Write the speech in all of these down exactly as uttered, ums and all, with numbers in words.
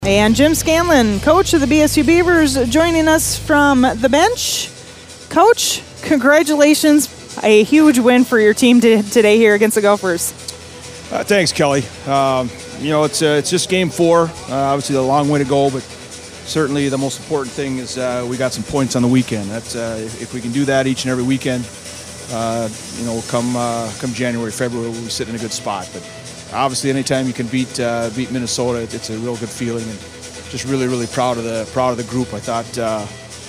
And Jim Scanlon, coach of the B S U Beavers, joining us from the bench. Coach, congratulations. A huge win for your team t- today here against the Gophers. Uh, thanks, Kelly. Um, you know, it's uh, it's just game four. Uh, obviously, a long way to go, but certainly the most important thing is uh, we got some points on the weekend. That's uh, if, if we can do that each and every weekend, uh, you know, come uh, come January, February, we'll be sitting in a good spot. But obviously, anytime you can beat uh, beat Minnesota, it's a real good feeling, and just really, really proud of the proud of the group. I thought. Uh,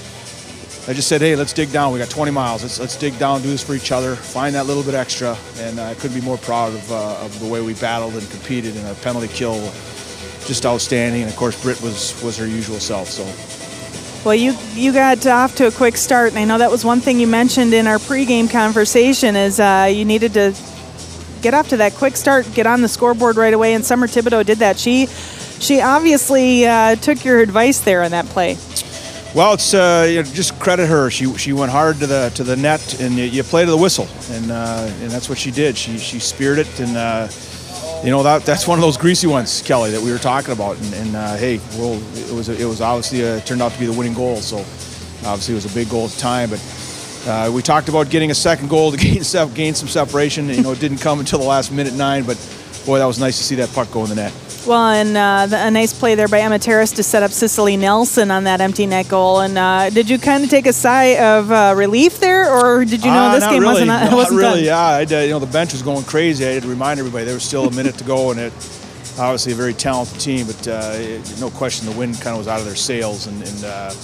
I just said, hey, let's dig down. We got twenty miles. Let's let's dig down, do this for each other, find that little bit extra, and I couldn't be more proud of uh, of the way we battled and competed. And our penalty kill, just outstanding. And of course, Britt was was her usual self. So. Well, you you got off to a quick start, and I know that was one thing you mentioned in our pregame conversation is uh, you needed to get off to that quick start, get on the scoreboard right away. And Summer Thibodeau did that. She she obviously uh, took your advice there on that play. Well, it's uh, you know, just credit her. She she went hard to the to the net, and you, you play to the whistle, and uh, and that's what she did. She she speared it, and uh, you know that that's one of those greasy ones, Kelly, that we were talking about. And, and uh, hey, well, it was it was obviously uh, turned out to be the winning goal. So obviously it was a big goal at the time, but uh, we talked about getting a second goal to gain gain some separation. You know, it didn't come until the last minute nine, but boy, that was nice to see that puck go in the net. Well, and uh, the, a nice play there by Emma Terrace to set up Cicely Nelson on that empty net goal. And uh, did you kind of take a sigh of uh, relief there, or did you know uh, this game really. wasn't, uh, not wasn't really, done? Yeah, I did, you know, the bench was going crazy. I had to remind everybody there was still a minute to go, and it obviously a very talented team, but uh, it, no question the wind kind of was out of their sails. And, and uh,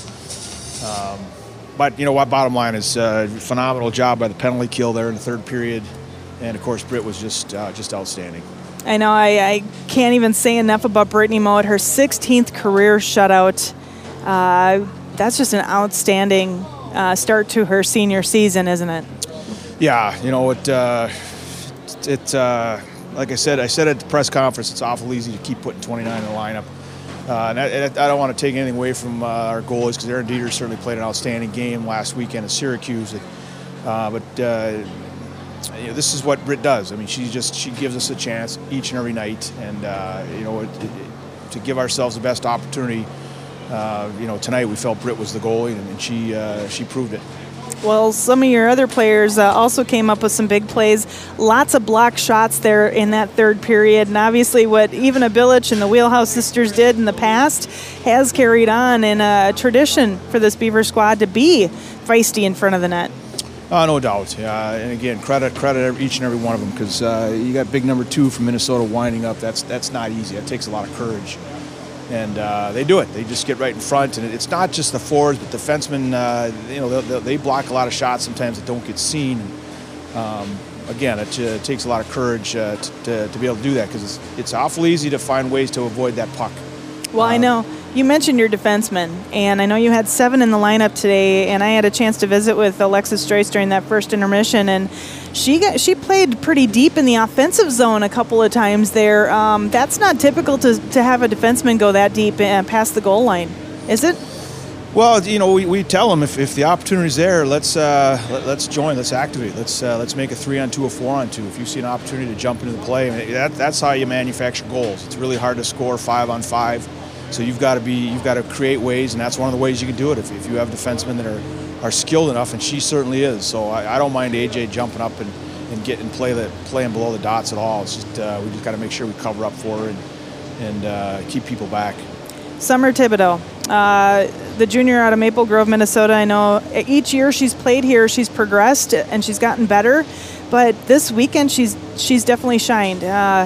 um, but you know what? Bottom line is uh, phenomenal job by the penalty kill there in the third period, and of course Britt was just uh, just outstanding. I know I, I can't even say enough about Brittany Mowat. Her sixteenth career shutout. Uh, that's just an outstanding uh, start to her senior season, isn't it? Yeah, you know it. Uh, it uh, like I said, I said at the press conference, it's awful easy to keep putting twenty-nine in the lineup. Uh, and, I, and I don't want to take anything away from uh, our goalies because Erin Dieter certainly played an outstanding game last weekend at Syracuse. Uh, but uh, you know, this is what Britt does. I mean, she just she gives us a chance each and every night, and uh, you know, it, it, to give ourselves the best opportunity. Uh, you know, tonight we felt Britt was the goalie, and, and she uh, she proved it. Well, some of your other players uh, also came up with some big plays. Lots of block shots there in that third period, and obviously what Ivana Bilic and the Wheelhouse sisters did in the past has carried on in a tradition for this Beaver squad to be feisty in front of the net. Uh, no doubt. Yeah, and again, credit credit each and every one of them because uh, you got big number two from Minnesota winding up. That's that's not easy. That takes a lot of courage, and uh, they do it. They just get right in front, and it's not just the forwards, but defensemen. Uh, you know, they, they block a lot of shots sometimes that don't get seen. Um, again, it uh, takes a lot of courage uh, to, to be able to do that because it's it's awful easy to find ways to avoid that puck. Well, um, I know. You mentioned your defensemen, and I know you had seven in the lineup today, and I had a chance to visit with Alexis Joyce during that first intermission, and she got, she played pretty deep in the offensive zone a couple of times there. Um, that's not typical to, to have a defenseman go that deep and past the goal line, is it? Well, you know, we, we tell them if, if the opportunity's there, let's uh, let, let's join, let's activate, let's uh, let's make a three on two, a four on two. If you see an opportunity to jump into the play, I mean, that that's how you manufacture goals. It's really hard to score five on five. So you've got to be, you've got to create ways, and that's one of the ways you can do it if, if you have defensemen that are, are skilled enough, and she certainly is. So I, I don't mind A J jumping up and, and getting play the playing below the dots at all. It's just uh, we just got to make sure we cover up for her and and uh, keep people back. Summer Thibodeau, uh, the junior out of Maple Grove, Minnesota. I know each year she's played here, she's progressed and she's gotten better, but this weekend she's she's definitely shined. Uh,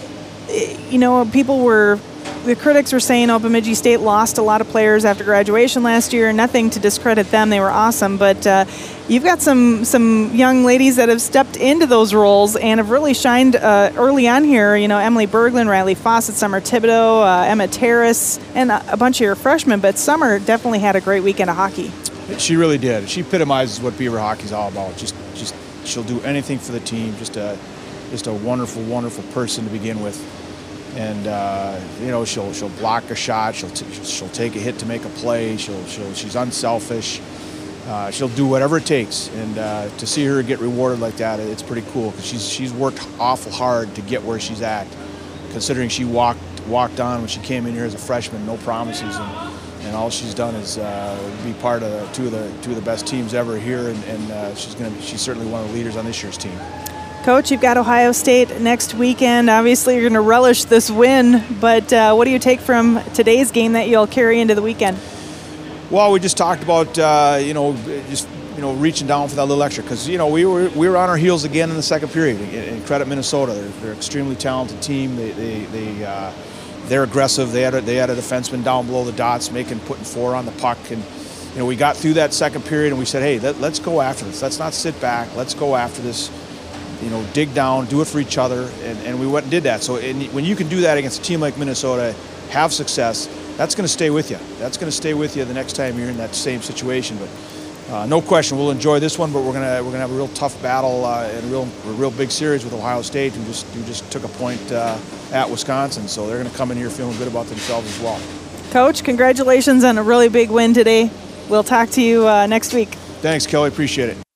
you know, people were. The critics were saying, oh, Bemidji State lost a lot of players after graduation last year. Nothing to discredit them. They were awesome. But uh, you've got some some young ladies that have stepped into those roles and have really shined uh, early on here. You know, Emily Berglund, Riley Fawcett, Summer Thibodeau, uh, Emma Terrace, and a, a bunch of your freshmen. But Summer definitely had a great weekend of hockey. She really did. She epitomizes what Beaver hockey's all about. Just, just she'll do anything for the team. Just a, just a wonderful, wonderful person to begin with. And uh, you know, she'll she'll block a shot. She'll t- she'll take a hit to make a play. She'll she'll she's unselfish. Uh, she'll do whatever it takes. And uh, to see her get rewarded like that, it's pretty cool because she's she's worked awful hard to get where she's at. Considering she walked walked on when she came in here as a freshman, no promises, and, and all she's done is uh, be part of two of the two of the best teams ever here, and, and uh, she's going to she's certainly one of the leaders on this year's team. Coach, you've got Ohio State next weekend. Obviously, you're going to relish this win, but uh, what do you take from today's game that you'll carry into the weekend? Well, we just talked about uh, you know just you know reaching down for that little extra, because you know we were we were on our heels again in the second period. And credit Minnesota; they're, they're an extremely talented team. They they, they uh, they're aggressive. They had a, they had a defenseman down below the dots, making putting four on the puck, and you know we got through that second period and we said, hey, let, let's go after this. Let's not sit back. Let's go after this. You know, dig down, do it for each other, and, and we went and did that. So and when you can do that against a team like Minnesota, have success, that's going to stay with you. That's going to stay with you the next time you're in that same situation. But uh, no question, we'll enjoy this one. But we're gonna we're gonna have a real tough battle uh, and a real a real big series with Ohio State, who just who just took a point uh, at Wisconsin. So they're going to come in here feeling good about themselves as well. Coach, congratulations on a really big win today. We'll talk to you uh, next week. Thanks, Kelly. Appreciate it.